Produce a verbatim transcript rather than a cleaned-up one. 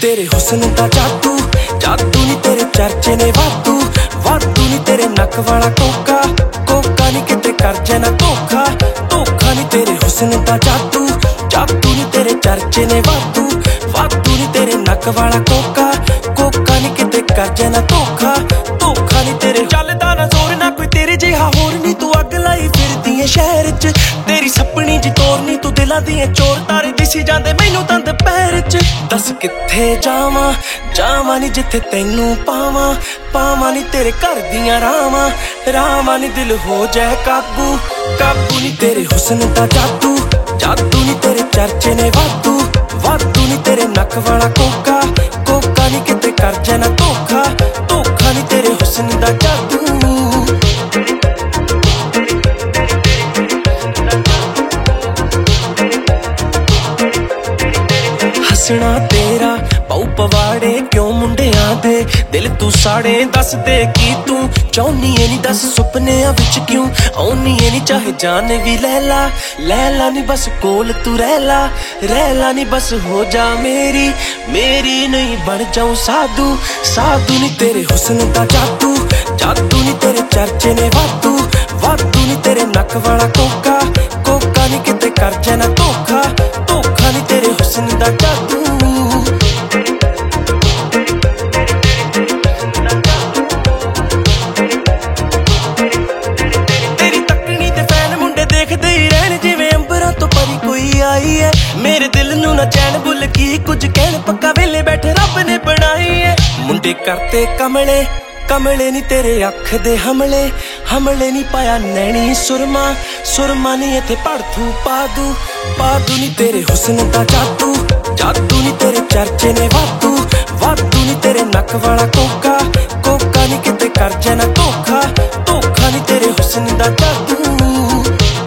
तेरे हुस्न दा जादू जादू नी तेरे चर्चे ने वादू वादू नी तेरे नक वाला कोका कोका नी किते कर जाना धोखा धोखा नी तेरे हुस्न दा जादू जादू नी तेरे चर्चे ने वादू वादू नी तेरे नक वाला कोका कोका नी किते कर जाना धोखा धोखा नी तेरे चलदा ना जोर ना कोई तेरे जिहा होर नी तू अग लाई फिरदी है शहर च तेरी सपनी जी तोरनी तू दिलां दियां चोर तारे दिसी जांदे मैनू तां दुपहर च दस कित्थे जावां जावां नी जिथे तैनू पावां पावां नी तेरे घर दियां रावां रावां नी दिल हो जाए काबू काबू नी तेरे हुस्न दा जादू जादू नी तेरे चर्चे ने वादू वादू नी तेरे नक वाला कोका कोका नी किते कर जाना धोखा धोखा नी तेरे हुस्न दा जादू हसना तेरा पाऊ पवाड़े क्यों मुंडियां दे दिल तू साड़े दस दे की तू चाहनी है नी दस सुपनियां विच क्यों आउनी है नी चाहे जान भी लैला लैला नी बस कोल तू रहला रहला नी बस हो जा मेरी मेरी नहीं बन जाऊं साधु साधु नी तेरे हुस्न दा जादू जादू नी तेरे चर्चे ने वादू वादू नी तेरे नक वाला कोका कोका नी किते कर जाना धोखा धोखा नी तेरे हुस्न दा जादू मेरे दिल नू ना चैन बुल की कुछ कहन पक्का वेले बैठे रब ने बनाई है मुंडे करते कमले कमले नी तेरे अख दे हमले हमले नी पाया नैनी सुरमा सुरमा नी इथे पड़थू पादू पादू नी तेरे हुस्न दा जादू जादू नी तेरे चर्चे ने वादू वादू नी तेरे नक वाला कोका कोका नी किते कर जाना धोखा धोखा नी तेरे हुस्न दा जादू।